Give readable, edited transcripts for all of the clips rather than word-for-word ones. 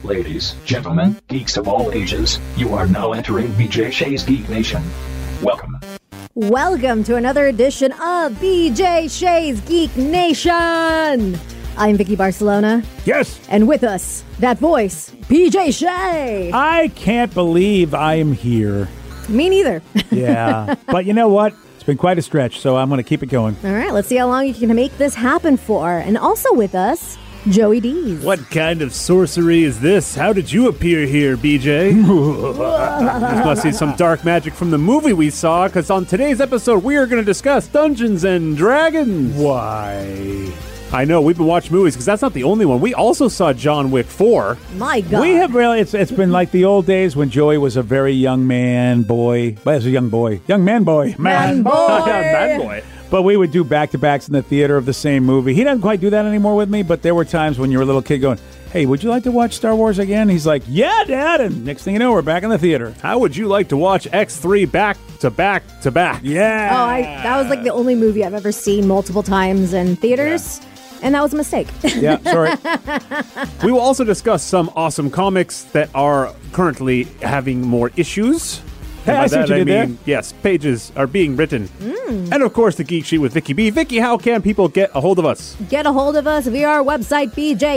Ladies, gentlemen, geeks of all ages, you are now entering BJ Shay's Geek Nation. Welcome. Welcome to another edition of BJ Shay's Geek Nation. I'm Vicky Barcelona. Yes. And with us, that voice, BJ Shay. I can't believe I am here. Me neither. Yeah. But you know what? It's been quite a stretch, so I'm going to keep it going. All right, let's see how long you can make this happen for. And also with us, Joey Dees. What kind of sorcery is this? How did you appear here, BJ? This must be some dark magic from the movie we saw, because on today's episode, we are going to discuss Dungeons and Dragons. Why? I know, we've been watching movies, because that's not the only one. We also saw John Wick 4. My God. We have really, it's been like the old days when Joey was a very young man boy. Well, as a young boy. Young man boy. Man boy. Man boy. But we would do back-to-backs in the theater of the same movie. He doesn't quite do that anymore with me, but there were times when you were a little kid going, hey, would you like to watch Star Wars again? He's like, yeah, Dad. And next thing you know, we're back in the theater. How would you like to watch X3 back to back to back? Yeah. Oh, that was like the only movie I've ever seen multiple times in theaters. Yeah. And that was a mistake. Yeah, sorry. We will also discuss some awesome comics that are currently having more issues. Hey, I see what you did there. Yes, pages are being written. And of course, the Geek Sheet with Vicky B. Vicky, how can people get a hold of us? Get a hold of us via our website,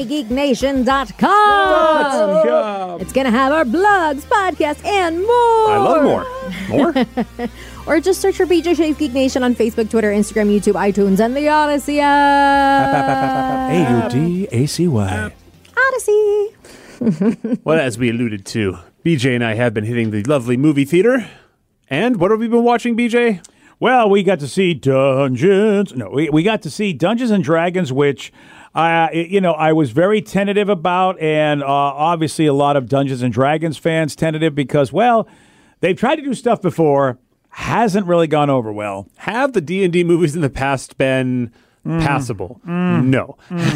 bjgeeknation.com. It's going to have our blogs, podcasts, and more. I love more. More? Or just search for BJ Shay's Geek Nation on Facebook, Twitter, Instagram, YouTube, iTunes, and the Odyssey app. AUDACY. Odyssey. Well, as we alluded to, BJ and I have been hitting the lovely movie theater. And what have we been watching, BJ? Well, we got to see Dungeons. No, we got to see Dungeons and Dragons, which, I was very tentative about, and obviously a lot of Dungeons and Dragons fans tentative because, well, they've tried to do stuff before, hasn't really gone over well. Have the D&D movies in the past been passable? No.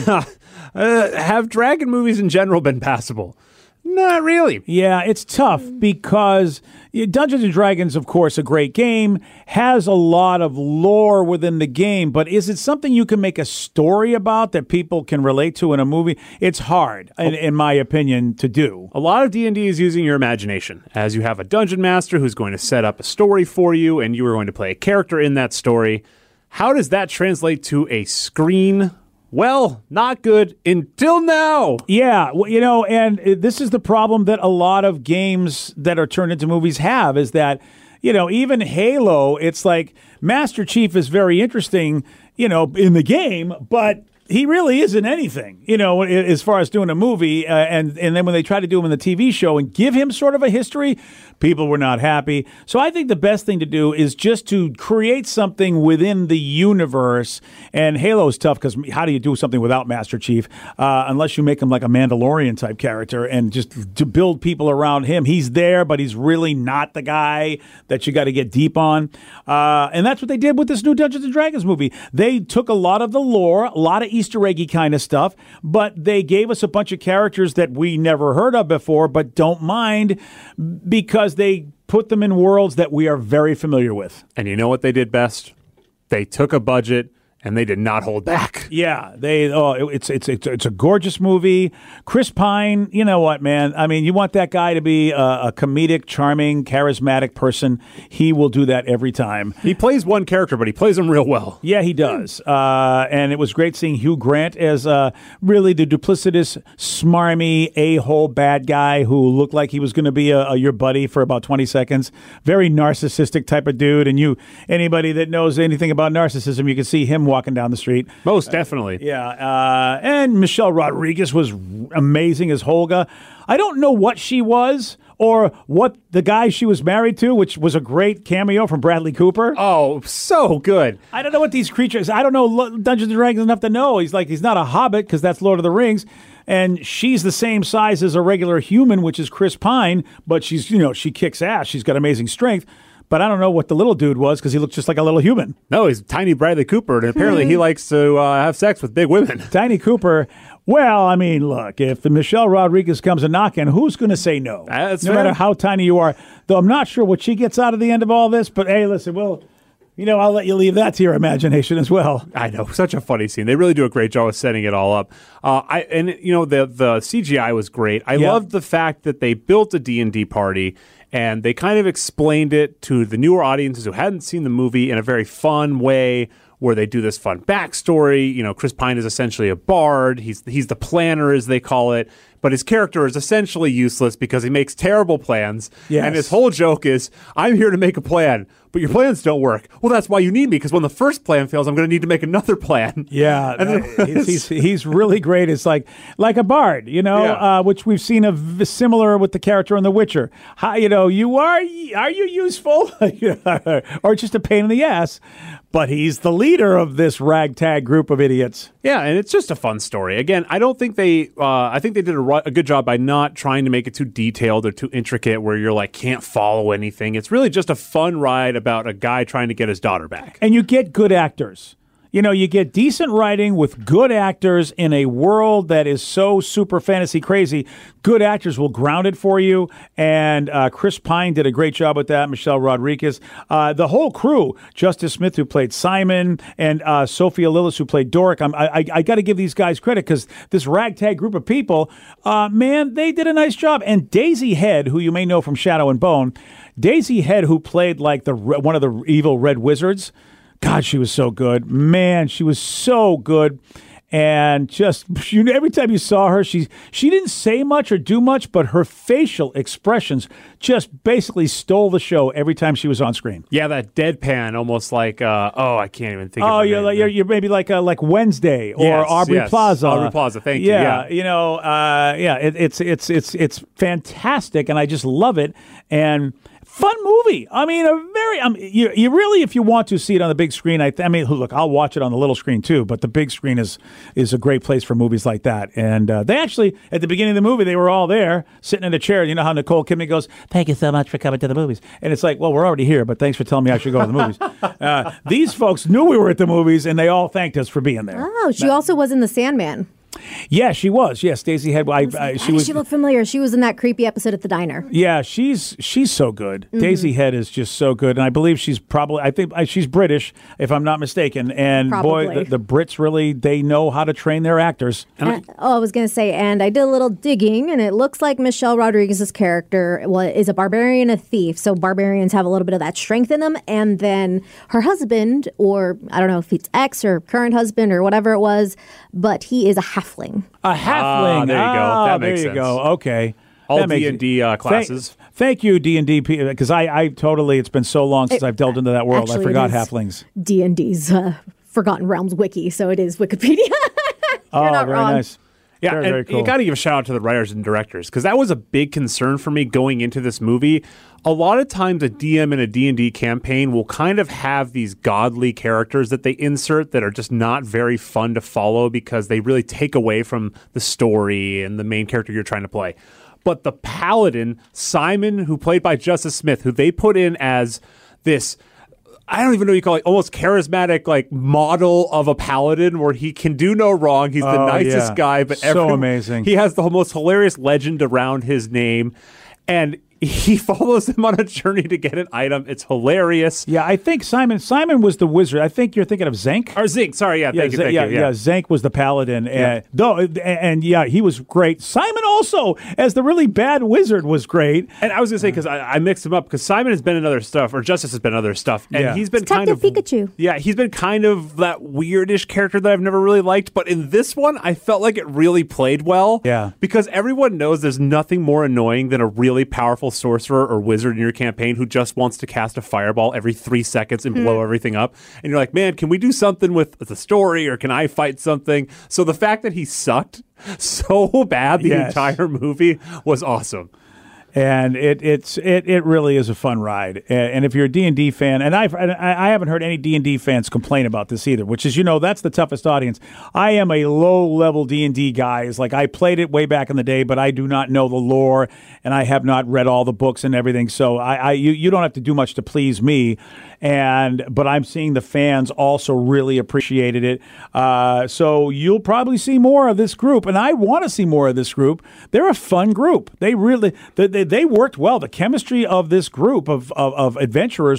Have dragon movies in general been passable? Not really. Yeah, it's tough because Dungeons & Dragons, of course, a great game, has a lot of lore within the game, but is it something you can make a story about that people can relate to in a movie? It's hard, in my opinion, to do. A lot of D&D is using your imagination, as you have a dungeon master who's going to set up a story for you, and you are going to play a character in that story. How does that translate to a screen? Well, not good until now. Yeah, well, and this is the problem that a lot of games that are turned into movies have is that, even Halo, it's like Master Chief is very interesting, in the game, but he really isn't anything, as far as doing a movie. And then when they try to do him in the TV show and give him sort of a history, people were not happy. So I think the best thing to do is just to create something within the universe. And Halo's tough because how do you do something without Master Chief unless you make him like a Mandalorian type character and just to build people around him. He's there, but he's really not the guy that you got to get deep on. And that's what they did with this new Dungeons & Dragons movie. They took a lot of the lore, a lot of Easter eggy kind of stuff, but they gave us a bunch of characters that we never heard of before, but don't mind because they put them in worlds that we are very familiar with. And you know what they did best? They took a budget and they did not hold back. Yeah, it's a gorgeous movie. Chris Pine, you know what, man? I mean, you want that guy to be a comedic, charming, charismatic person. He will do that every time. He plays one character, but he plays him real well. Yeah, he does. And it was great seeing Hugh Grant as really the duplicitous, smarmy, a-hole bad guy who looked like he was going to be your buddy for about 20 seconds. Very narcissistic type of dude. And anybody that knows anything about narcissism, you can see him walking down the street. Most definitely. And Michelle Rodriguez was amazing as Holga. I don't know what she was or what the guy she was married to, which was a great cameo from Bradley Cooper. Oh, so good. I don't know what these creatures, I don't know Dungeons & Dragons enough to know. He's not a hobbit because that's Lord of the Rings. And she's the same size as a regular human, which is Chris Pine, but she's, she kicks ass. She's got amazing strength. But I don't know what the little dude was because he looked just like a little human. No, he's tiny Bradley Cooper, and apparently he likes to have sex with big women. Tiny Cooper. Well, I mean, look, if the Michelle Rodriguez comes a knocking, who's going to say no? That's no fair. matter how tiny you are. Though I'm not sure what she gets out of the end of all this, but hey, listen, I'll let you leave that to your imagination as well. I know, such a funny scene. They really do a great job of setting it all up. The CGI was great. I loved the fact that they built a D&D party and they kind of explained it to the newer audiences who hadn't seen the movie in a very fun way, where they do this fun backstory. Chris Pine is essentially a bard. He's the planner, as they call it. But his character is essentially useless because he makes terrible plans. Yes. And his whole joke is, I'm here to make a plan, but your plans don't work. Well, that's why you need me, because when the first plan fails, I'm going to need to make another plan. Yeah, he's really great. It's like a bard, which we've seen similar with the character in The Witcher. How, are you useful? Or just a pain in the ass? But he's the leader of this ragtag group of idiots. Yeah, and it's just a fun story. Again, I don't think I think they did a good job by not trying to make it too detailed or too intricate where you're like, can't follow anything. It's really just a fun ride about a guy trying to get his daughter back. And you get good actors. You get decent writing with good actors in a world that is so super fantasy crazy. Good actors will ground it for you. And Chris Pine did a great job with that. Michelle Rodriguez. The whole crew, Justice Smith, who played Simon, and Sophia Lillis, who played Doric. I got to give these guys credit because this ragtag group of people, man, they did a nice job. And Daisy Head, who you may know from Shadow and Bone, Daisy Head, who played like one of the evil red wizards. God, she was so good. Man, she was so good. And just every time you saw her, she didn't say much or do much, but her facial expressions just basically stole the show every time she was on screen. Yeah, that deadpan, almost like I can't even think. of you're maybe like Wednesday or Aubrey Plaza. Aubrey Plaza, thank you. Yeah, it's fantastic, and I just love it. And fun movie. I mean, you really, if you want to see it on the big screen, I mean, look, I'll watch it on the little screen too, but the big screen is a great place for movies like that. And they actually, at the beginning of the movie, they were all there, sitting in a chair. You know how Nicole Kidman goes, "Thank you so much for coming to the movies." And it's like, well, we're already here, but thanks for telling me I should go to the movies. These folks knew we were at the movies, and they all thanked us for being there. Oh, she also was in The Sandman. Yeah, she was. Yeah, Stacey Head. She looked familiar. She was in that creepy episode at the diner. Yeah, she's so good. Mm-hmm. Daisy Head is just so good, and I believe she's she's British, if I'm not mistaken. And probably. Boy, the Brits really, they know how to train their actors. I was going to say, and I did a little digging, and it looks like Michelle Rodriguez's character is a barbarian, a thief. So barbarians have a little bit of that strength in them, and then her husband, or I don't know if it's ex or current husband or whatever it was, but he is a halfling. A halfling. There you go. That makes sense. There you go. Okay. All D&D classes. Thank you, D&D, because I totally, it's been so long since I've delved into that world. Actually, I forgot halflings. D&D's Forgotten Realms wiki, so it is Wikipedia. You're not very wrong. Nice. Yeah, very, and very cool. You got to give a shout out to the writers and directors, because that was a big concern for me going into this movie. A lot of times a DM in a D&D campaign will kind of have these godly characters that they insert that are just not very fun to follow because they really take away from the story and the main character you're trying to play. But the paladin, Simon, who played by Justice Smith, who they put in as this, I don't even know what you call it, almost charismatic like model of a paladin where he can do no wrong. He's the nicest guy, but so amazing. He has the most hilarious legend around his name, and he follows him on a journey to get an item. It's hilarious. Yeah, I think Simon was the wizard. I think you're thinking of Zenk. Or Zenk, sorry, thank you. Yeah, Zenk was the paladin. Yeah. He was great. Simon also, as the really bad wizard, was great. And I was going to say, because I mixed him up, because Simon has been in other stuff, or Justice has been in other stuff, and he's been Detective Pikachu. Yeah, he's been kind of that weirdish character that I've never really liked, but in this one, I felt like it really played well. Yeah. Because everyone knows there's nothing more annoying than a really powerful sorcerer or wizard in your campaign who just wants to cast a fireball every 3 seconds and blow everything up. And you're like, man, can we do something with the story, or can I fight something? So the fact that he sucked so bad the entire movie was awesome. And it really is a fun ride. And if you're a D&D fan, and I haven't heard any D&D fans complain about this either, which is, that's the toughest audience. I am a low-level D&D guy. It's like I played it way back in the day, but I do not know the lore, and I have not read all the books and everything. So you don't have to do much to please me. But I'm seeing the fans also really appreciated it. So you'll probably see more of this group, and I want to see more of this group. They're a fun group. They really they worked well. The chemistry of this group of adventurers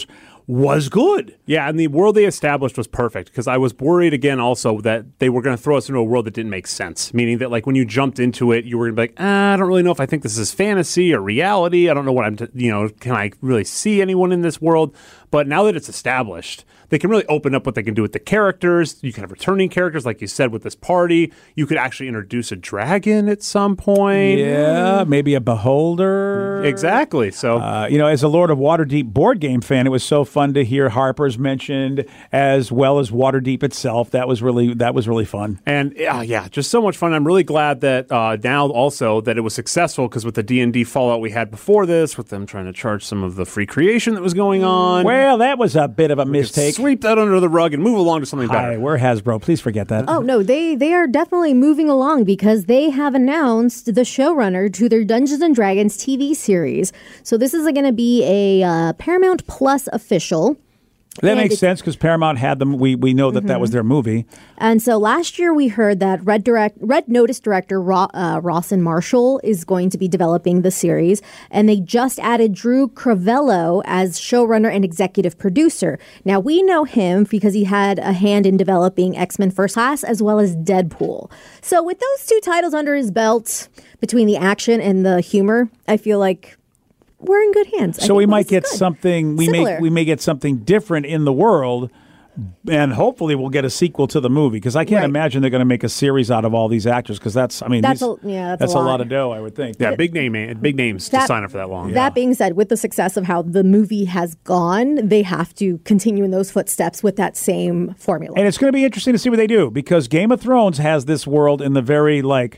was good. Yeah, and the world they established was perfect because I was worried again also that they were going to throw us into a world that didn't make sense. Meaning that like when you jumped into it, you were going to be like, I don't really know if I think this is fantasy or reality. I don't know what can I really see anyone in this world? But now that it's established, they can really open up what they can do with the characters. You can have returning characters, like you said, with this party. You could actually introduce a dragon at some point. Yeah, maybe a beholder. Exactly. So, as a Lord of Waterdeep board game fan, it was so fun to hear Harper's mentioned as well as Waterdeep itself. That was really fun. And just so much fun. I'm really glad that now also that it was successful because with the D&D fallout we had before this, with them trying to charge some of the free creation that was going on. Well, that was a bit of a mistake. Sweep that under the rug and move along to something better. Hi, we're Hasbro. Please forget that. Oh, no, they are definitely moving along because they have announced the showrunner to their Dungeons & Dragons TV series. So this is going to be a Paramount Plus official. That makes sense because Paramount had them. We know that was their movie. And so last year we heard that Red Notice director Rawson Marshall is going to be developing the series. And they just added Drew Crivello as showrunner and executive producer. Now we know him because he had a hand in developing X-Men First Class as well as Deadpool. So with those two titles under his belt, between the action and the humor, I feel like we're in good hands. So we might get something. We may get something different in the world, and hopefully we'll get a sequel to the movie. Because I can't imagine they're going to make a series out of all these actors. Because that's a lot of dough, I would think. Yeah, big names to sign up for that long. That being said, with the success of how the movie has gone, they have to continue in those footsteps with that same formula. And it's going to be interesting to see what they do because Game of Thrones has this world in the very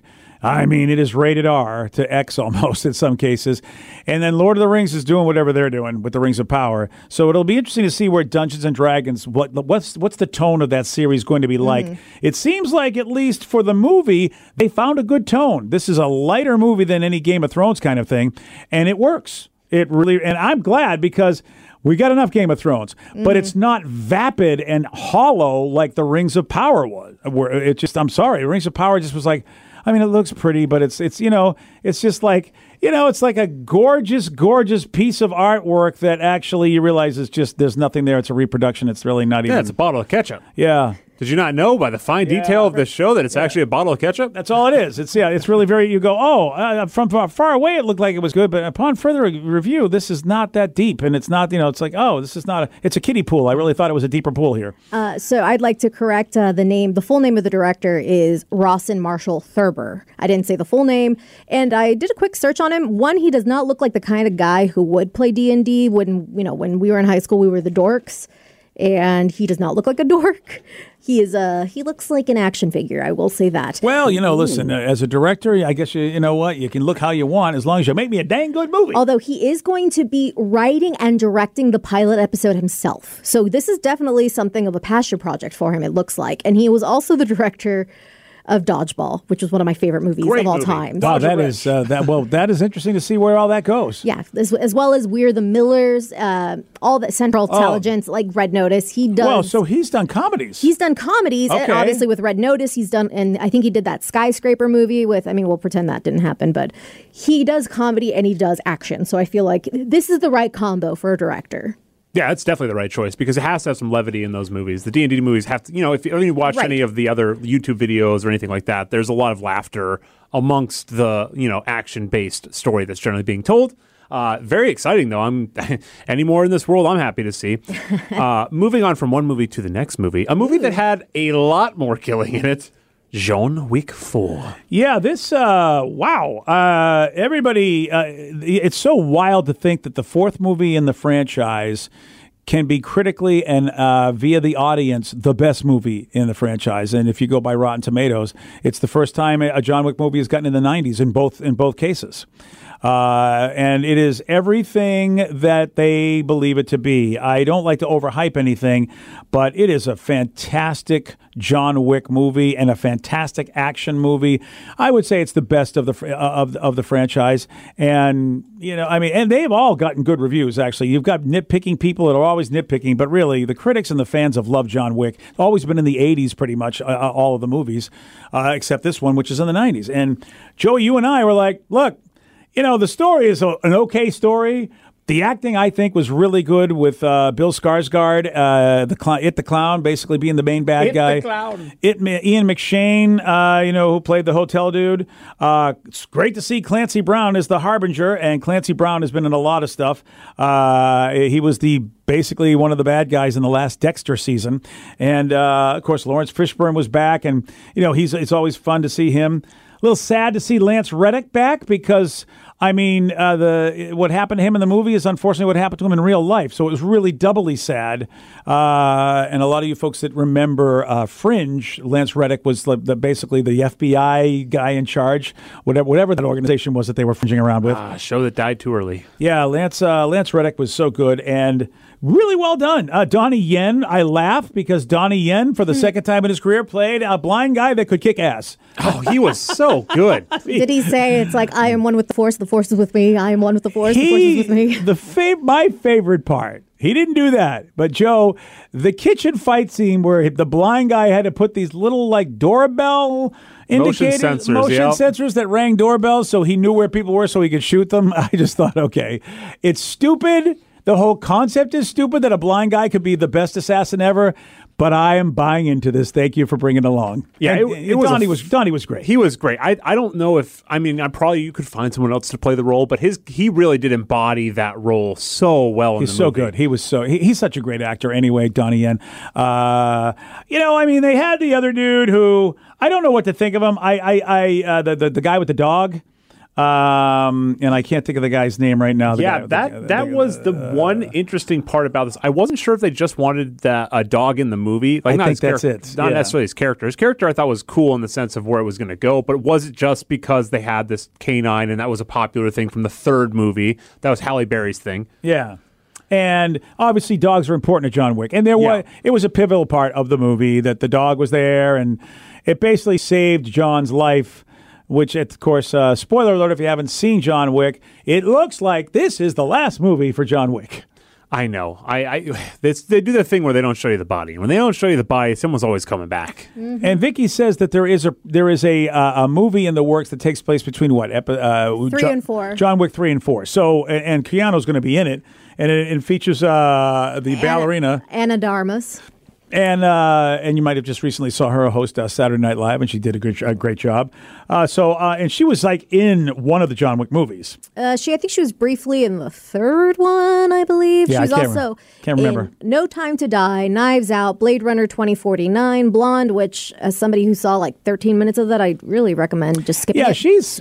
it is rated R to X almost in some cases. And then Lord of the Rings is doing whatever they're doing with the Rings of Power. So it'll be interesting to see where Dungeons & Dragons, what's the tone of that series going to be like. It seems like, at least for the movie, they found a good tone. This is a lighter movie than any Game of Thrones kind of thing. And it works. It really, and I'm glad because we got enough Game of Thrones, but it's not vapid and hollow like the Rings of Power was. I'm sorry, Rings of Power just was like, it looks pretty, but it's just like, it's like a gorgeous, gorgeous piece of artwork that actually you realize is just, there's nothing there. It's a reproduction. It's really not even. Yeah, it's a bottle of ketchup. Yeah. Did you not know by the fine detail of this show that it's actually a bottle of ketchup? That's all it is. It's really very, you go, from far away it looked like it was good, but upon further review, this is not that deep. And it's not, it's like, this is not, it's a kiddie pool. I really thought it was a deeper pool here. So I'd like to correct the full name of the director is Rawson Marshall Thurber. I didn't say the full name. And I did a quick search on him. One, he does not look like the kind of guy who would play D&D when we were in high school, we were the dorks. And he does not look like a dork. He looks like an action figure. I will say that. Well, listen, as a director, I guess you know what? You can look how you want as long as you make me a dang good movie. Although he is going to be writing and directing the pilot episode himself. So this is definitely something of a passion project for him, it looks like. And he was also the director of Dodgeball, which was one of my favorite movies of all time. Wow, that is interesting to see where all that goes. Yeah, as well as We're the Millers, all that Central Intelligence, like Red Notice. He does. Well, so he's done comedies. He's done comedies, okay. And obviously with Red Notice, he's done, and I think he did that Skyscraper movie with. We'll pretend that didn't happen, but he does comedy and he does action. So I feel like this is the right combo for a director. Yeah, it's definitely the right choice because it has to have some levity in those movies. The D&D movies have to, if you watch any of the other YouTube videos or anything like that, there's a lot of laughter amongst the, action-based story that's generally being told. Very exciting, though. Any more in this world, I'm happy to see. Moving on from one movie to the next movie, a movie that had a lot more killing in it. John Wick 4. Yeah, this, wow. Everybody, it's so wild to think that the fourth movie in the franchise can be critically and via the audience the best movie in the franchise. And if you go by Rotten Tomatoes, it's the first time a John Wick movie has gotten in the 90s in both cases. And it is everything that they believe it to be. I don't like to overhype anything, but it is a fantastic John Wick movie and a fantastic action movie. I would say it's the best of the franchise. And and they've all gotten good reviews. Actually, you've got nitpicking people that are always nitpicking, but really the critics and the fans have loved John Wick. It's always been in the 80s, pretty much all of the movies, except this one, which is in the 90s. And Joey, you and I were like, look. The story is an okay story, The acting, I think, was really good with Bill Skarsgård, the clown, basically being the main bad guy. Ian McShane, who played the hotel dude. It's great to see Clancy Brown as the Harbinger, and Clancy Brown has been in a lot of stuff. He was basically one of the bad guys in the last Dexter season, and of course Lawrence Fishburne was back, and it's always fun to see him. A little sad to see Lance Reddick back because, I mean, what happened to him in the movie is unfortunately what happened to him in real life. So it was really doubly sad. And a lot of you folks that remember Fringe, Lance Reddick was basically the FBI guy in charge, whatever that organization was that they were fringing around with. Show that died too early. Yeah, Lance Reddick was so good and really well done. Donnie Yen, I laugh because Donnie Yen, for the second time in his career, played a blind guy that could kick ass. Oh, he was so good. Did he say it's like, I am one with the Force is with me, I am one with the Force is with me? My favorite part, he didn't do that, but Joe, the kitchen fight scene where the blind guy had to put these little doorbell motion sensors that rang doorbells so he knew where people were so he could shoot them. I just thought, okay, it's stupid. The whole concept is stupid that a blind guy could be the best assassin ever, but I am buying into this. Thank you for bringing it along. Yeah, Donnie was great. He was great. I don't know if you could find someone else to play the role, but he really did embody that role so well. He's so good. He's such a great actor. Anyway, Donnie Yen. They had the other dude who I don't know what to think of him. The guy with the dog. And I can't think of the guy's name right now. That was the one interesting part about this. I wasn't sure if they just wanted a dog in the movie. I think that's it. Not necessarily his character. His character I thought was cool in the sense of where it was going to go, but was it just because they had this canine and that was a popular thing from the third movie? That was Halle Berry's thing. Yeah. And obviously dogs are important to John Wick. And it was a pivotal part of the movie that the dog was there, and it basically saved John's life. Which, of course, spoiler alert if you haven't seen John Wick, it looks like this is the last movie for John Wick. I know. They do the thing where they don't show you the body. And when they don't show you the body, someone's always coming back. Mm-hmm. And Vicky says that there is a movie in the works that takes place between 3 and 4. John Wick 3 and 4. So, and Keanu's going to be in it. And it features the ballerina. Ana de Armas. And you might have just recently saw her host Saturday Night Live, and she did a great job. And she was in one of the John Wick movies. I think she was briefly in the third one, I believe. Yeah, she was can't remember. In No Time to Die, Knives Out, Blade Runner 2049, Blonde, which as somebody who saw 13 minutes of that, I really recommend just skipping it. Yeah, she's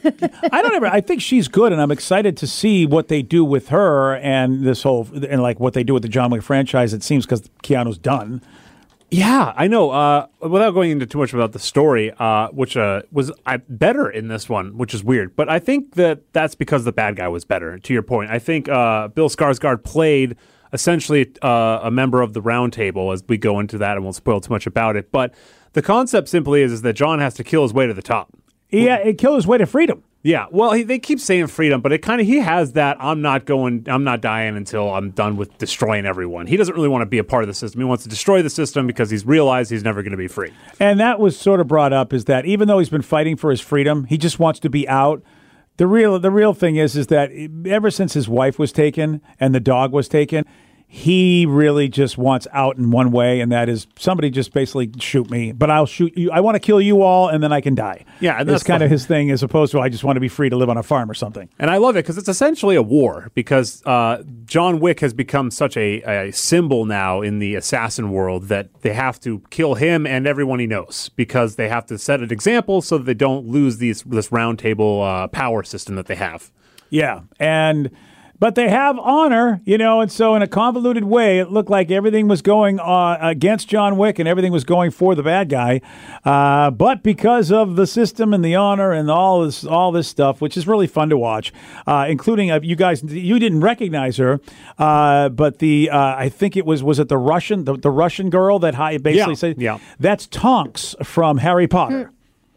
I think she's good, and I'm excited to see what they do with her and this whole what they do with the John Wick franchise. It seems because Keanu's done. Yeah, I know. Without going into too much about the story, which was better in this one, which is weird. But I think that's because the bad guy was better, to your point. I think Bill Skarsgård played essentially a member of the Round Table, as we go into that, and won't spoil too much about it. But the concept simply is that John has to kill his way to the top. Yeah, it killed his way to freedom. Yeah, well, they keep saying freedom, but he has that I'm not dying until I'm done with destroying everyone. He doesn't really want to be a part of the system. He wants to destroy the system because he's realized he's never going to be free. And that was sort of brought up is that even though he's been fighting for his freedom, he just wants to be out. The real thing is that ever since his wife was taken and the dog was taken, he really just wants out in one way, and that is somebody just basically shoot me, but I'll shoot you. I want to kill you all, and then I can die. Yeah, and that's kind of his thing, as opposed to I just want to be free to live on a farm or something. And I love it because it's essentially a war, because John Wick has become such a symbol now in the assassin world that they have to kill him and everyone he knows, because they have to set an example so that they don't lose this round table power system that they have. Yeah, but they have honor, and so in a convoluted way, it looked like everything was going against John Wick and everything was going for the bad guy. But because of the system and the honor and all this stuff, which is really fun to watch, including you guys, you didn't recognize her, but I think it was it the Russian girl that basically said, yeah. That's Tonks from Harry Potter.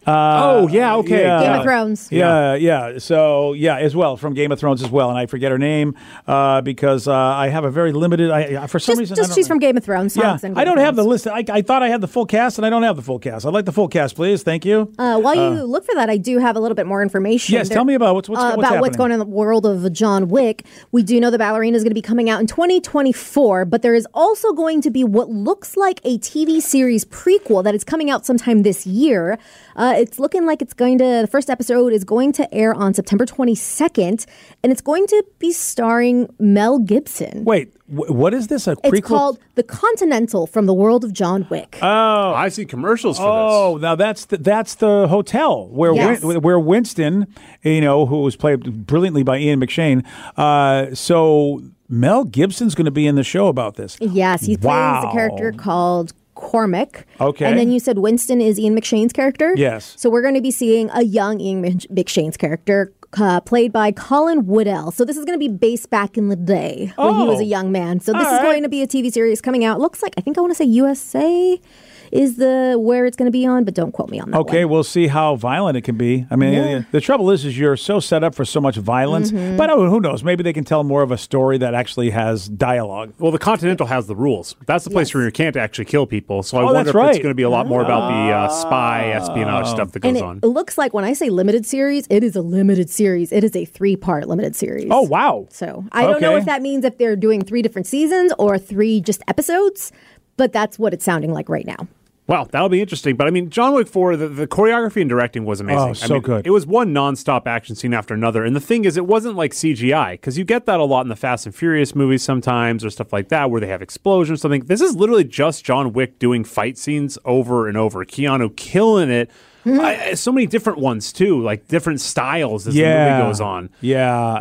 Yeah, okay. Game of Thrones. Yeah. So, as well, from Game of Thrones as well. And I forget her name because I have a very limited, for some reason. I don't She's know. from Game of Thrones. Yeah, songs and I Game don't of have the Thrones. list. I thought I had the full cast, and I don't have the full cast. I'd like the full cast, please. Thank you. While you look for that, I do have a little bit more information. Yes, tell me about what's about what's going on in the world of John Wick. We do know the Ballerina is going to be coming out in 2024, but there is also going to be what looks like a TV series prequel that is coming out sometime this year. It's looking like the first episode is going to air on September 22nd, and it's going to be starring Mel Gibson. Wait, what is this? A prequel? It's called The Continental from the World of John Wick. Oh, I see commercials for Oh, this. now that's the hotel where Yes. where Winston, who was played brilliantly by Ian McShane. So Mel Gibson's going to be in the show about this. Yes, he plays Wow. a character called Cormac. Okay. And then you said Winston is Ian McShane's character? Yes. So we're going to be seeing a young Ian McShane's character played by Colin Woodell. So this is going to be based back in the day when he was Oh. a young man. So this All is right. going to be a TV series coming out. Looks like, I want to say USA is where it's going to be on, but don't quote me on that Okay, one. we'll see how violent it can be. I mean, the trouble is you're so set up for so much violence. Mm-hmm. But who knows? Maybe they can tell more of a story that actually has dialogue. Well, the Continental has the rules. That's the place Yes. where you can't actually kill people. So I Oh, wonder that's if right. it's going to be a lot more about the spy espionage stuff that And goes it on. looks like when I say limited series, it is a limited series. It is a 3-part limited series. Oh, wow. So I don't know Okay. if that means if they're doing 3 different seasons or 3 just episodes, but that's what it's sounding like right now. Wow, that'll be interesting. But I mean, John Wick 4, the choreography and directing was amazing. Oh, so good. It was one nonstop action scene after another. And the thing is, it wasn't like CGI, because you get that a lot in the Fast and Furious movies sometimes or stuff like that, where they have explosions or something. This is literally just John Wick doing fight scenes over and over. Keanu killing it. So many different ones, too, like different styles as the movie goes on. Yeah,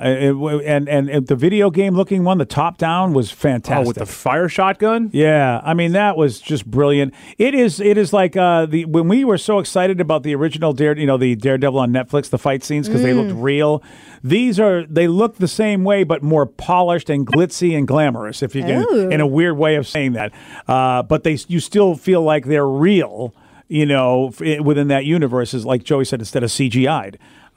and the video game looking one, the top down was fantastic. Oh, with the fire shotgun? Yeah, I mean that was just brilliant. It is like when we were so excited about the original the Daredevil on Netflix, the fight scenes because they looked real. They look the same way but more polished and glitzy and glamorous, if you can, Ooh. in a weird way of saying that. But you still feel like they're real. Within that universe, is like Joey said, instead of CGI'd.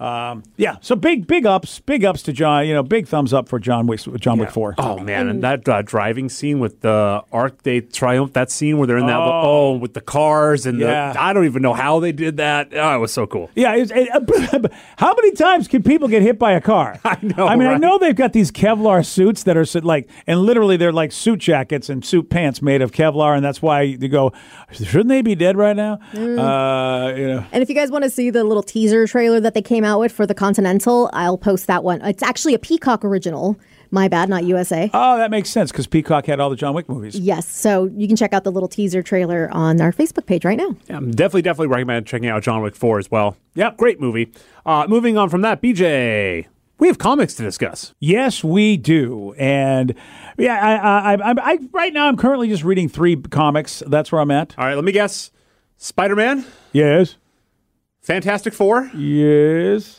So big ups to John. Big thumbs up for John Wick 4. Oh man, and that driving scene with the Arc de Triomphe, that scene where they're in that with the cars and I don't even know how they did that. Oh, it was so cool. Yeah, how many times can people get hit by a car? I know, I mean, I right? know they've got these Kevlar suits that are and literally they're like suit jackets and suit pants made of Kevlar, and that's why you go, shouldn't they be dead right now? And if you guys want to see the little teaser trailer that they came out with for the Continental, I'll post that one. It's actually a Peacock original. My bad, not USA. Oh, that makes sense because Peacock had all the John Wick movies. Yes, so you can check out the little teaser trailer on our Facebook page right now. Yeah, definitely recommend checking out John Wick 4 as well. Yep. Great movie. Moving on from that, BJ, we have comics to discuss. Yes, we do, and I right now I'm currently just reading 3 comics. That's where I'm at. All right, let me guess. Spider-Man, Yes, Fantastic Four, yes,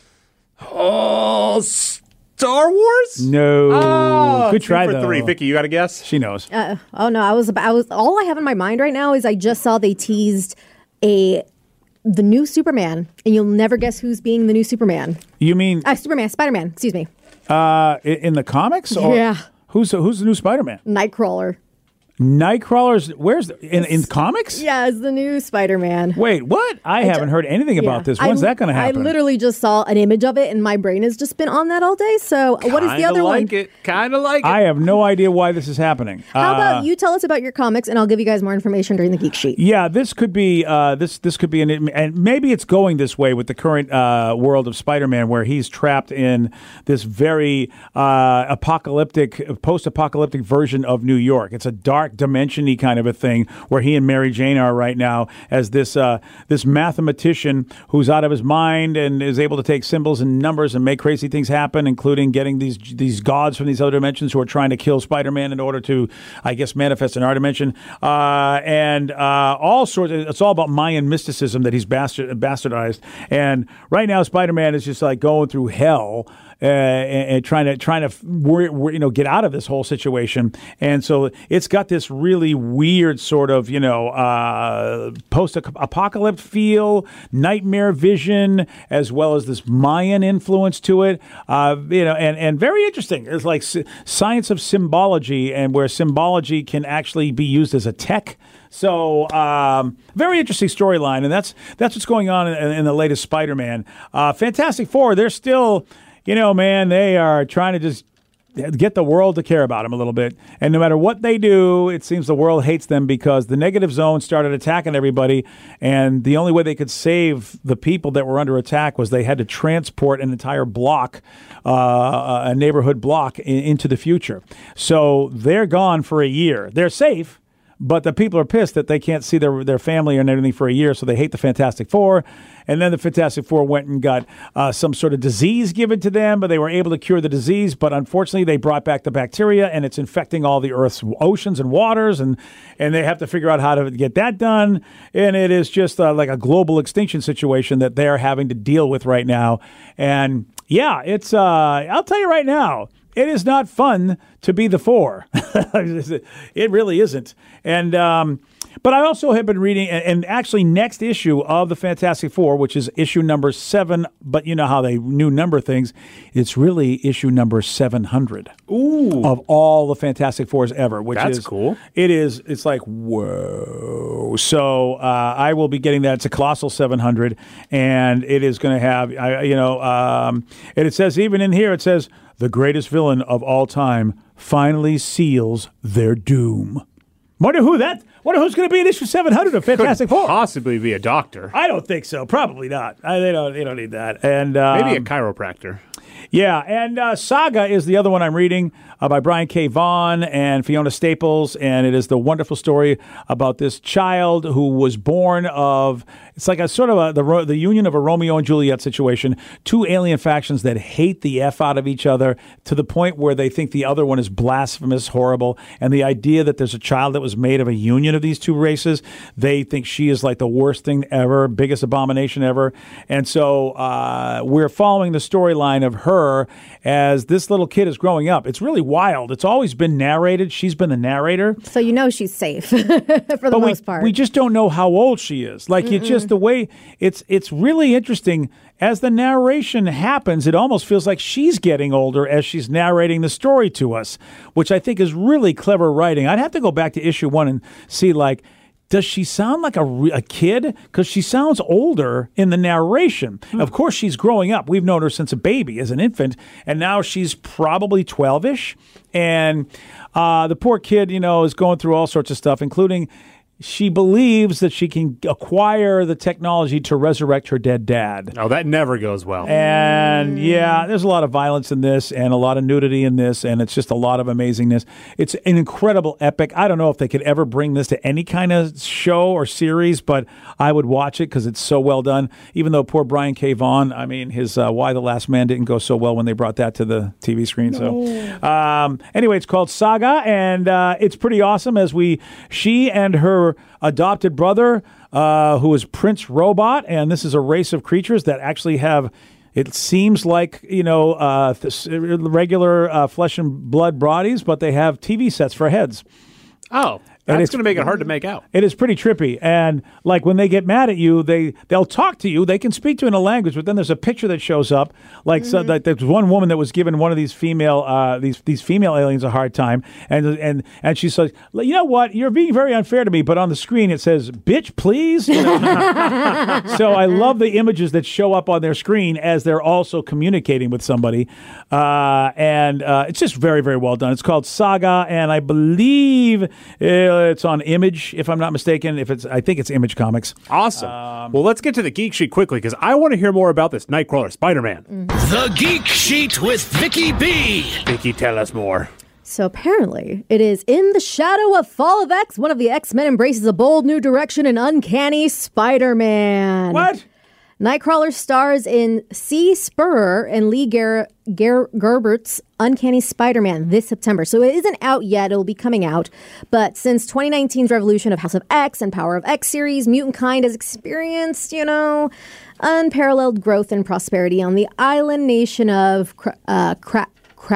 Star Wars? no. Good 2 try for though. 3. Vicky, you got a guess? She knows. Oh no, I was all I have in my mind right now is I just saw they teased the new Superman, and you'll never guess who's being the new Superman. You mean Spider-Man, excuse me. in the comics? Or Yeah. Who's the new Spider-Man? Nightcrawler. Nightcrawler's in comics? Yeah, it's the new Spider-Man. Wait, what? I haven't heard anything about this. When's that going to happen? I literally just saw an image of it, and my brain has just been on that all day. So, what is the other one? Kind of like it. I have no idea why this is happening. How about you tell us about your comics, and I'll give you guys more information during the Geek Sheet. Yeah, this could be this could be and maybe it's going this way with the current world of Spider-Man, where he's trapped in this very post-apocalyptic version of New York. It's a dark dimension-y kind of a thing where he and Mary Jane are right now as this mathematician who's out of his mind and is able to take symbols and numbers and make crazy things happen, including getting these gods from these other dimensions who are trying to kill Spider-Man in order to, I guess, manifest in our dimension. And all sorts. It's all about Mayan mysticism that he's bastardized. And right now, Spider-Man is just like going through hell and trying to get out of this whole situation. And so it's got this really weird sort of post-apocalypse feel, nightmare vision, as well as this Mayan influence to it. And very interesting. It's like science of symbology, and where symbology can actually be used as a tech. So, very interesting storyline, and that's what's going on in the latest Spider-Man. Fantastic Four, they're still, man, they are trying to just get the world to care about them a little bit. And no matter what they do, it seems the world hates them because the Negative Zone started attacking everybody, and the only way they could save the people that were under attack was they had to transport an entire block, a neighborhood block, into the future. So they're gone for a year. They're safe. But the people are pissed that they can't see their family and everything for a year, so they hate the Fantastic Four. And then the Fantastic Four went and got some sort of disease given to them, but they were able to cure the disease. But unfortunately, they brought back the bacteria, and it's infecting all the Earth's oceans and waters, and they have to figure out how to get that done. And it is just like a global extinction situation that they're having to deal with right now. And yeah, it's I'll tell you right now, it is not fun to be the Four. It really isn't. And but I also have been reading, and actually next issue of the Fantastic Four, which is issue number 7, but you know how they new number things, it's really issue number 700. Ooh. Of all the Fantastic Fours ever, which That's is cool. It is. It's like, whoa. So I will be getting that. It's a colossal 700, and it is going to have, and it says, even in here, it says, the greatest villain of all time finally seals their doom. Wonder who's going to be in issue 700 of Fantastic Four? Possibly be a doctor. I don't think so. Probably not. They don't need that. And maybe a chiropractor. Yeah, and Saga is the other one I'm reading by Brian K. Vaughan and Fiona Staples, and it is the wonderful story about this child who was born of, it's like a sort of the union of a Romeo and Juliet situation, two alien factions that hate the F out of each other to the point where they think the other one is blasphemous, horrible, and the idea that there's a child that was made of a union of these two races, they think she is like the worst thing ever, biggest abomination ever, and so we're following the storyline of her as this little kid is growing up. It's really wild. It's always been narrated. She's been the narrator. So she's safe for the most part. We just don't know how old she is. Like, it's just the way, it's really interesting. As the narration happens, it almost feels like she's getting older as she's narrating the story to us, which I think is really clever writing. I'd have to go back to issue 1 and see, like, does she sound like a kid? Because she sounds older in the narration. Of course, she's growing up. We've known her since a baby, as an infant, and now she's probably 12-ish. And the poor kid, is going through all sorts of stuff, including she believes that she can acquire the technology to resurrect her dead dad. Oh, that never goes well. And yeah, there's a lot of violence in this and a lot of nudity in this, and it's just a lot of amazingness. It's an incredible epic. I don't know if they could ever bring this to any kind of show or series, but I would watch it because it's so well done. Even though poor Brian K. Vaughan, I mean, his Why the Last Man didn't go so well when they brought that to the TV screen. No. So anyway, it's called Saga, and it's pretty awesome as she and her adopted brother, who is Prince Robot, and this is a race of creatures that actually have, it seems like, regular flesh and blood bodies, but they have TV sets for heads. Oh. That's going to make it hard to make out. It is pretty trippy. And like when they get mad at you, they'll talk to you. They can speak to you in a language, but then there's a picture that shows up. Like so that there's one woman that was giving one of these female these female aliens a hard time, and she says, you know what, you're being very unfair to me, but on the screen it says, bitch, please. So I love the images that show up on their screen as they're also communicating with somebody. And it's just very, very well done. It's called Saga, and I believe it's on Image, if I'm not mistaken. I think it's Image Comics. Awesome. Well, let's get to the Geek Sheet quickly, because I want to hear more about this Nightcrawler Spider-Man. The Geek Sheet with Vicky B. Vicky, tell us more. So apparently, it is in the shadow of Fall of X, one of the X-Men embraces a bold new direction in Uncanny Spider-Man. What? Nightcrawler stars in C. Spurrier and Lee Gerbert's Uncanny Spider-Man this September. So it isn't out yet. It'll be coming out. But since 2019's revolution of House of X and Power of X series, mutant kind has experienced, unparalleled growth and prosperity on the island nation of Krakoa.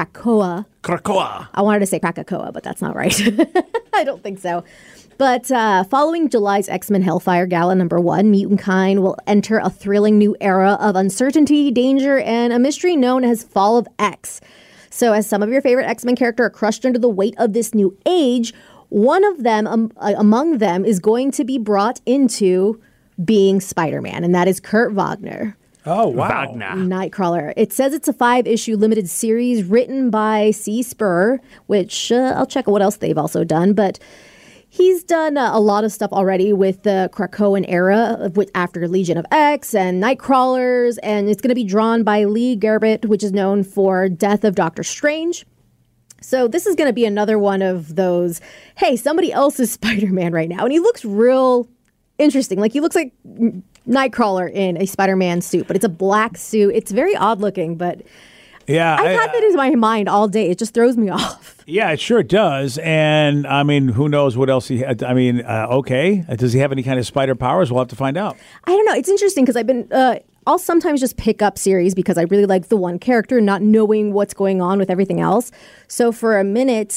Krakoa. I wanted to say Krakoa, but that's not right. I don't think so. But following July's X-Men Hellfire Gala #1, Mutant Kind will enter a thrilling new era of uncertainty, danger, and a mystery known as Fall of X. So as some of your favorite X-Men characters are crushed under the weight of this new age, one of them, among them, is going to be brought into being Spider-Man, and that is Kurt Wagner. Oh, wow. Wagner. Nightcrawler. It says it's a 5-issue limited series written by C. Spurrier, which I'll check what else they've also done, but he's done a lot of stuff already with the Krakoan era after Legion of X and Nightcrawlers, and it's going to be drawn by Lee Gerbert, which is known for Death of Doctor Strange. So this is going to be another one of those, hey, somebody else is Spider-Man right now, and he looks real interesting. Like, he looks like Nightcrawler in a Spider-Man suit, but it's a black suit. It's very odd looking, but Yeah, I've had that in my mind all day. It just throws me off. Yeah, it sure does. And I mean, who knows what else he had? I mean, okay. Does he have any kind of spider powers? We'll have to find out. I don't know. It's interesting because I'll sometimes just pick up series because I really like the one character, not knowing what's going on with everything else. So for a minute,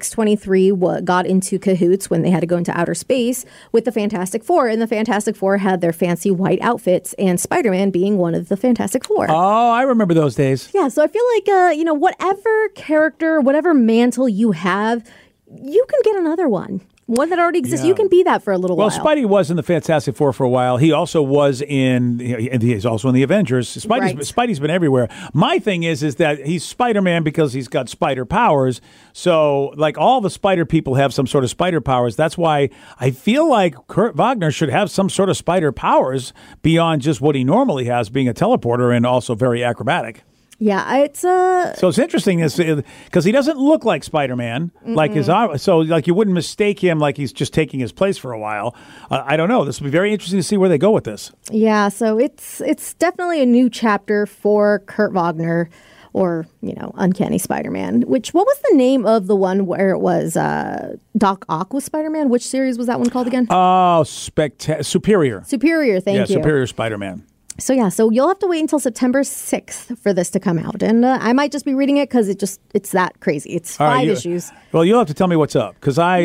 X-23 got into cahoots when they had to go into outer space with the Fantastic Four, and the Fantastic Four had their fancy white outfits, and Spider-Man being one of the Fantastic Four. Oh, I remember those days. Yeah, so I feel like, whatever character, whatever mantle you have, you can get another one. One that already exists. Yeah. You can be that for a little while. Well, Spidey was in the Fantastic Four for a while. He also was he's also in the Avengers. Spidey's been everywhere. My thing is that he's Spider-Man because he's got spider powers. So, like, all the spider people have some sort of spider powers. That's why I feel like Kurt Wagner should have some sort of spider powers beyond just what he normally has, being a teleporter and also very acrobatic. Yeah, it's So it's interesting because he doesn't look like Spider-Man, like you wouldn't mistake him like he's just taking his place for a while. I don't know. This will be very interesting to see where they go with this. Yeah, so it's definitely a new chapter for Kurt Wagner, or Uncanny Spider-Man. What was the name of the one where it was Doc Ock was Spider-Man? Which series was that one called again? Oh, Superior. Superior. Thank you. Superior Spider-Man. So you'll have to wait until September 6th for this to come out. And I might just be reading it because it's that crazy. It's 5 issues. Well, you'll have to tell me what's up because I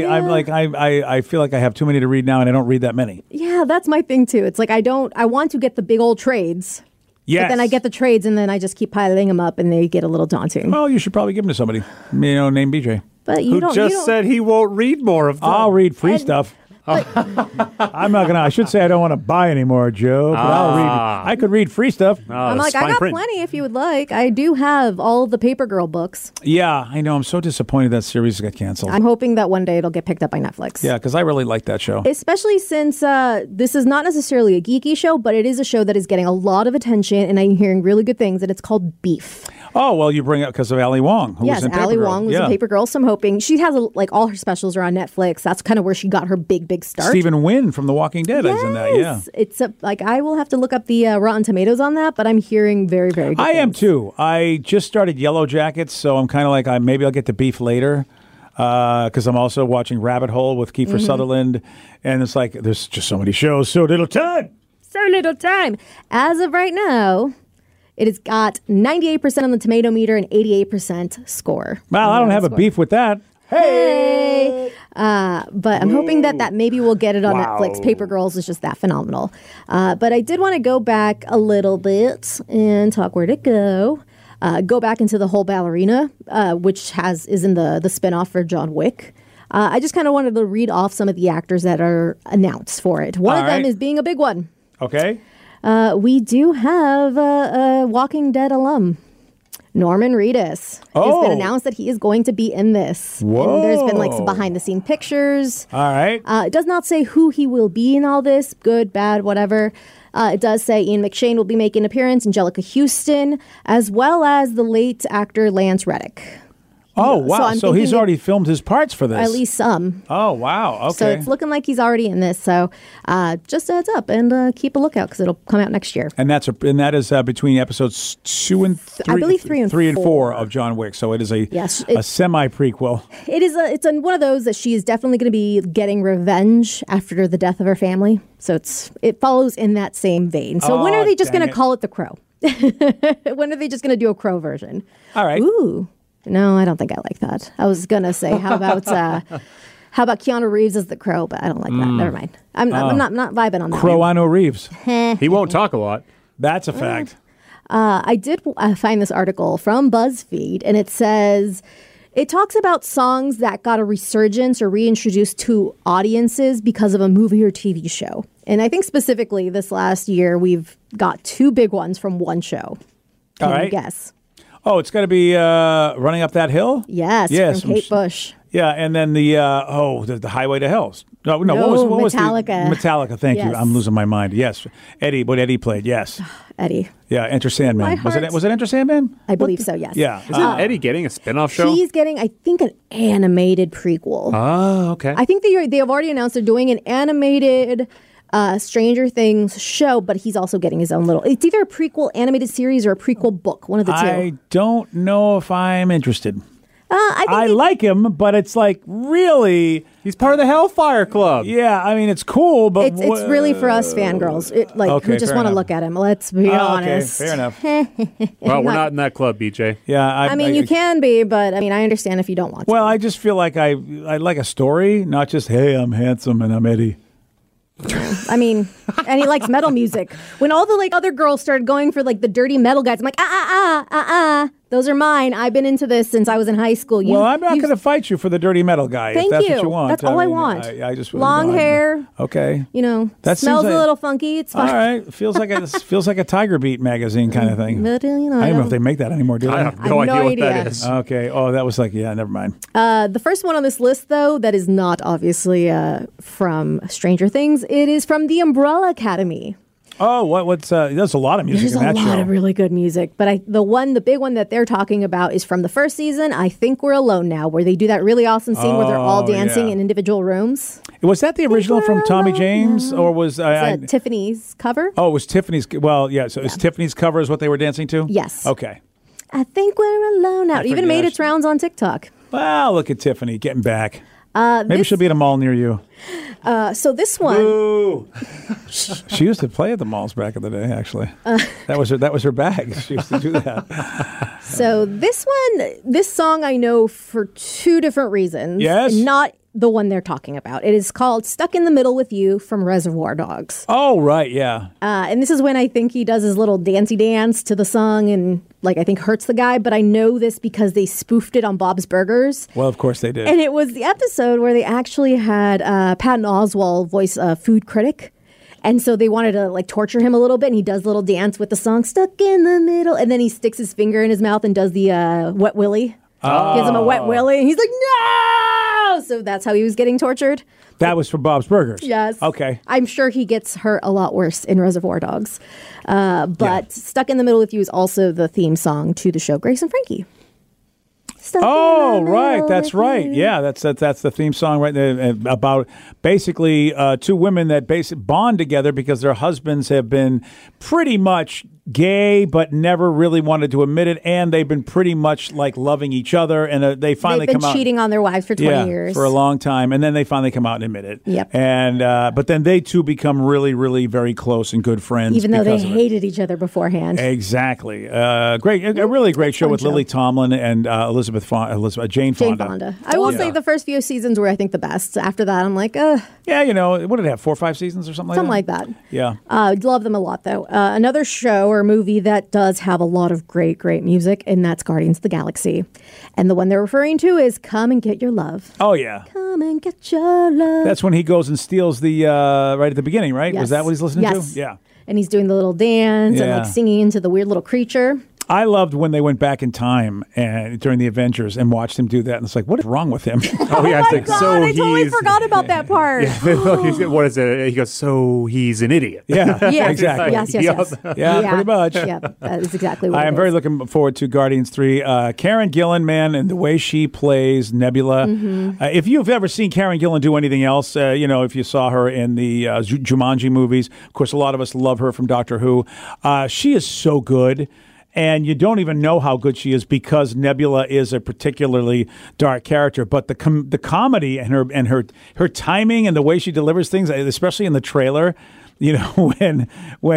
feel like I have too many to read now and I don't read that many. Yeah, that's my thing too. It's like I want to get the big old trades. Yes. But then I get the trades and then I just keep piling them up and they get a little daunting. Well, you should probably give them to somebody, named BJ. But Who just said he won't read more of them. I'll read free stuff. I'm not gonna. I should say I don't want to buy anymore, Joe. But I'll read. I could read free stuff. I'm like, I got plenty if you would like. I do have all of the Paper Girl books. Yeah, I know. I'm so disappointed that series got canceled. I'm hoping that one day it'll get picked up by Netflix. Yeah, because I really like that show. Especially since this is not necessarily a geeky show, but it is a show that is getting a lot of attention, and I'm hearing really good things. And it's called Beef. Oh, well, you bring it up because of Ali Wong. Who was in Paper Ali Girl. Wong was in Paper Girl, so I'm hoping she has all her specials are on Netflix. That's kind of where she got her big start. Stephen Wynn from The Walking Dead is in that. Yeah, it's I will have to look up the Rotten Tomatoes on that, but I'm hearing very, very good I things. am too. I just started Yellow Jackets, so I'm kind of like maybe I'll get to Beef later. Because I'm also watching Rabbit Hole with Kiefer Sutherland, and it's like there's just so many shows, so little time. So little time. As of right now, it has got 98% on the tomato meter and 88% score. Well, I don't have a beef with that. Hey! But I'm hoping that maybe we'll get it on Netflix. Paper Girls is just that phenomenal. But I did want to go back a little bit and talk where to go. Go back into the whole ballerina, which is in the spinoff for John Wick. I just kind of wanted to read off some of the actors that are announced for it. One of them is being a big one. Okay. We do have a Walking Dead alum. Norman Reedus. It's been announced that he is going to be in this. Whoa. And there's been some behind-the-scene pictures. All right. It does not say who he will be in all this, good, bad, whatever. It does say Ian McShane will be making an appearance, Angelica Houston, as well as the late actor Lance Reddick. Oh, wow. I'm So he's thinking already filmed his parts for this. at least some. Oh, wow. Okay. So it's looking like he's already in this. So just a heads up and keep a lookout because it'll come out next year. and that is between episodes 2 and 3. I believe 3 and 4 4 of John Wick. So it is a Yes, a semi prequel. It's one of those that she is definitely going to be getting revenge after the death of her family. So it follows in that same vein. So when Oh, are they just dang going to it. call it The Crow? When are they just going to do a Crow version? All right. Ooh, no, I don't think I like that. I was going to say, how about Keanu Reeves as the Crow? But I don't like that. Never mind. I'm not vibing on that. one. Croano Reeves. He won't talk a lot. That's a fact. I did find this article from BuzzFeed, and it says it talks about songs that got a resurgence or reintroduced to audiences because of a movie or TV show. And I think specifically this last year, we've got 2 big ones from one show. Can All right. you guess? Oh, it's got to be Running Up That Hill? Yes, from Kate Bush. Yeah, and then the Highway to Hell. No, No, what was the Metallica. Metallica, thank you. Yes. I'm losing my mind. Yes. What Eddie played, yes. Eddie. Yeah, Enter Sandman. My Was it Enter Sandman? I believe so, yes. Yeah. Isn't Eddie getting a spin-off show? He's getting, I think, an animated prequel. Oh, okay. I think they have already announced they're doing an animated Stranger Things show, but he's also getting his own little. It's either a prequel animated series or a prequel book, one of the two. I don't know if I'm interested. I I think like him, but it's like really, He's part of the Hellfire Club. yeah. I mean, it's cool, but it's really for us fangirls, Okay, who just fair want to enough. look at him. Let's be honest. Okay, fair enough. Well, we're not in that club, BJ. Yeah, I mean, you can be, but I mean, I understand if you don't want to. Well, I just feel like I like a story, not just hey, I'm handsome and I'm Eddie. I mean, and he likes metal music. When all the other girls started going for the dirty metal guys, I'm like, those are mine. I've been into this since I was in high school. Well, I'm not going to fight you for the dirty metal guy. Thank if that's you. what you want. That's all I mean, want. I just Long hair. Okay. That Smells seems a like- little funky. It's fine. All right. Feels like a Tiger Beat magazine kind of thing. But, I don't know if they make that anymore, do they? I have I no have idea no what that idea. is. Okay. Oh, that was never mind. The first one on this list, though, that is not obviously from Stranger Things. It is from the Umbrella Academy. Oh, what's there's a lot of music There's in a that lot show. of really good music, but the big one that they're talking about is from the first season. I Think We're Alone Now, where they do that really awesome scene where they're all Oh, dancing yeah. in individual rooms. Was that the original from We're Tommy alone James, now. or was Is Tiffany's cover? Oh, it was Tiffany's. Well, yeah. So is Tiffany's cover is what they were dancing to? Yes. Okay. I think we're alone now. It even made forget. its rounds on TikTok. Well, look at Tiffany getting back. Maybe she'll be at a mall near you. So this one, Ooh. She used to play at the malls back in the day. Actually, that was her bag. She used to do that. so this song I know for 2 different reasons. Yes? Not the one they're talking about. It is called Stuck in the Middle with You from Reservoir Dogs. Oh, right. Yeah. And this is when I think he does his little dancey dance to the song and I think hurts the guy. But I know this because they spoofed it on Bob's Burgers. Well, of course they did. And it was the episode where they actually had Patton Oswalt voice a food critic. And so they wanted to torture him a little bit. And he does a little dance with the song Stuck in the Middle. And then he sticks his finger in his mouth and does the wet willy. Gives him a wet willy. And he's like, no! So that's how he was getting tortured. That was for Bob's Burgers. Yes. Okay. I'm sure he gets hurt a lot worse in Reservoir Dogs. But Stuck in the Middle with You is also the theme song to the show Grace and Frankie. Stuck in Oh, the right. Middle That's with right. You. Yeah, that's the theme song right there about basically 2 women that bond together because their husbands have been pretty much gay but never really wanted to admit it, and they've been pretty much loving each other, and they finally They've been come out. cheating on their wives for 20 years. for a long time, and then they finally come out and admit it. Yep. And but then they two become really, really very close and good friends, Even though they because of it. hated each other beforehand. Exactly. Great. A really great show fun with show. Lily Tomlin and Jane Jane Fonda. Fonda. I will say the first few seasons were, I think, the best. After that, I'm like, Yeah, what did it have? 4 or 5 seasons or something like that? something like that. Yeah. Love them a lot, though. Another show or movie that does have a lot of great, great music, and that's Guardians of the Galaxy. And the one they're referring to is Come and Get Your Love. Oh, yeah. Come and get your love. That's when he goes and steals the, right at the beginning, right? Yes. Was that what he's listening Yes. to? Yeah. And he's doing the little dance and Yeah. singing into the weird little creature. I loved when they went back in time and during the Avengers and watched him do that. And it's like, what is wrong with him? Oh, yeah. Oh my God, I totally forgot about that part. What is it? He goes, so he's an idiot. Yeah, Yeah, exactly. Yes. Yeah, pretty much. Yeah, that is exactly what I it am very is. looking forward to Guardians 3. Karen Gillan, man, and the way she plays Nebula. If you've ever seen Karen Gillan do anything else, if you saw her in the Jumanji movies, of course, a lot of us love her from Doctor Who. She is so good. And you don't even know how good she is because Nebula is a particularly dark character. But the comedy and her timing and the way she delivers things, especially in the trailer, when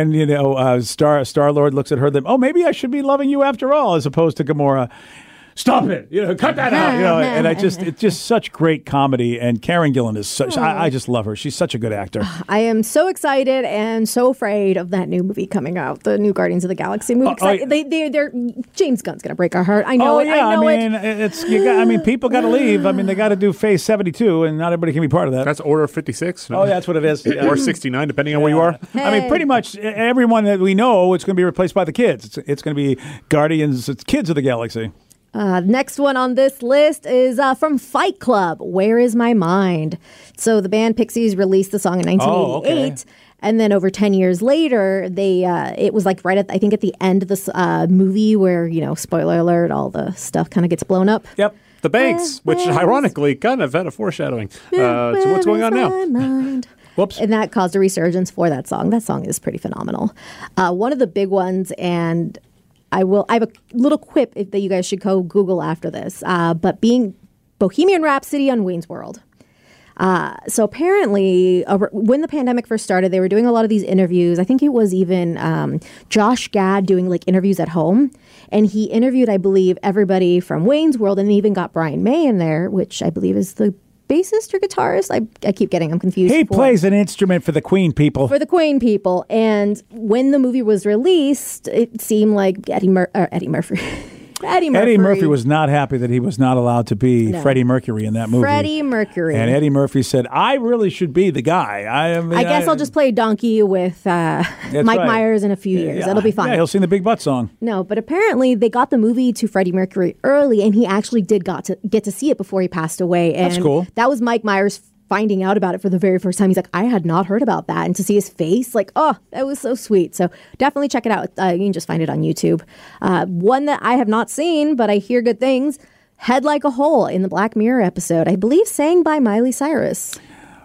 Star-Lord looks at her, then maybe I should be loving you after all, as opposed to Gamora. Stop it! Cut that out! And it's just such great comedy. And Karen Gillan is such. I just love her. She's such a good actor. I am so excited and so afraid of that new movie coming out, the new Guardians of the Galaxy movie. They're James Gunn's going to break our heart. I know it. I know it. People got to leave. I mean, they got to do Phase 72, and not everybody can be part of that. That's Order 56. No? Oh, that's what it is. Or 69, depending on where you are. I mean, pretty much everyone that we know, it's going to be replaced by the kids. It's going to be Guardians. It's Kids of the Galaxy. Next one on this list is from Fight Club, Where Is My Mind? So the band Pixies released the song in 1988. And then over 10 years later, it was like right at the end of this movie where, spoiler alert, all the stuff kind of gets blown up. Yep. The banks, which ironically kind of had a foreshadowing. So what's going on now? Whoops. And that caused a resurgence for that song. That song is pretty phenomenal. One of the big ones, and I have a little quip that you guys should go Google after this, but being Bohemian Rhapsody on Wayne's World. So apparently, when the pandemic first started, they were doing a lot of these interviews. I think it was even Josh Gad doing like interviews at home. And he interviewed, I believe, everybody from Wayne's World, and even got Brian May in there, which I believe is the bassist or guitarist. I keep getting them confused. He plays an instrument for the Queen people. For the Queen people. And when the movie was released, it seemed like Eddie Murphy. Eddie Murphy was not happy that he was not allowed to be Freddie Mercury in that movie. Freddie Mercury. And Eddie Murphy said, I really should be the guy. I guess I'll just play donkey with Mike Myers in a few years. That'll be fine. Yeah, he'll sing the Big Butt song. No, but apparently they got the movie to Freddie Mercury early, and he actually did get to see it before he passed away. And that's cool. That was Mike Myers finding out about it for the very first time. He's like, I had not heard about that. And to see his face, like, oh, that was so sweet. So definitely check it out. You can just find it on YouTube. One that I have not seen, but I hear good things, Head Like a Hole in the Black Mirror episode, I believe sang by Miley Cyrus.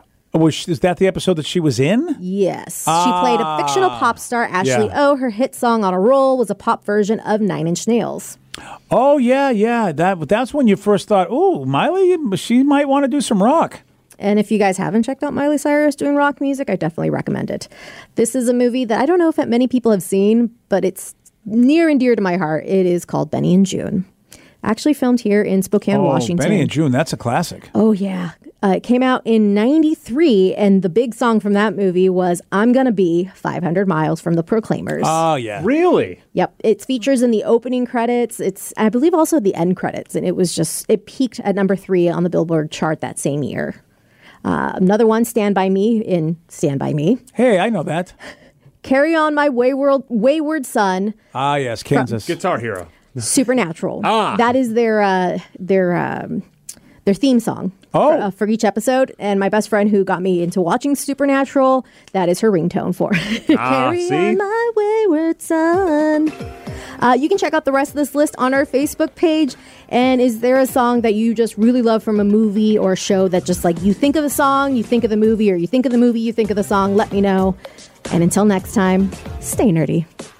Is that the episode that she was in? Yes. She played a fictional pop star, Ashley O. Her hit song On a Roll was a pop version of Nine Inch Nails. Oh, yeah. That's when you first thought, oh, Miley, she might want to do some rock. And if you guys haven't checked out Miley Cyrus doing rock music, I definitely recommend it. This is a movie that I don't know if many people have seen, but it's near and dear to my heart. It is called Benny and June. Actually filmed here in Spokane, Washington. Benny and June, that's a classic. Oh, yeah. It came out in 93, and the big song from that movie was I'm Gonna Be 500 Miles from the Proclaimers. Oh, yeah. Really? Yep. It features in the opening credits. It's, I believe, also the end credits, and it peaked at number 3 on the Billboard chart that same year. Another one, Stand By Me in Stand By Me. Hey, I know that. Carry On My Wayward Son. Ah, yes, Kansas. Guitar Hero. Supernatural. That is their theme song for each episode. And my best friend who got me into watching Supernatural, that is her ringtone for Carry On My Wayward Son. You can check out the rest of this list on our Facebook page. And is there a song that you just really love from a movie or a show that just like you think of the song, you think of the movie, or you think of the movie, you think of the song? Let me know. And until next time, stay nerdy.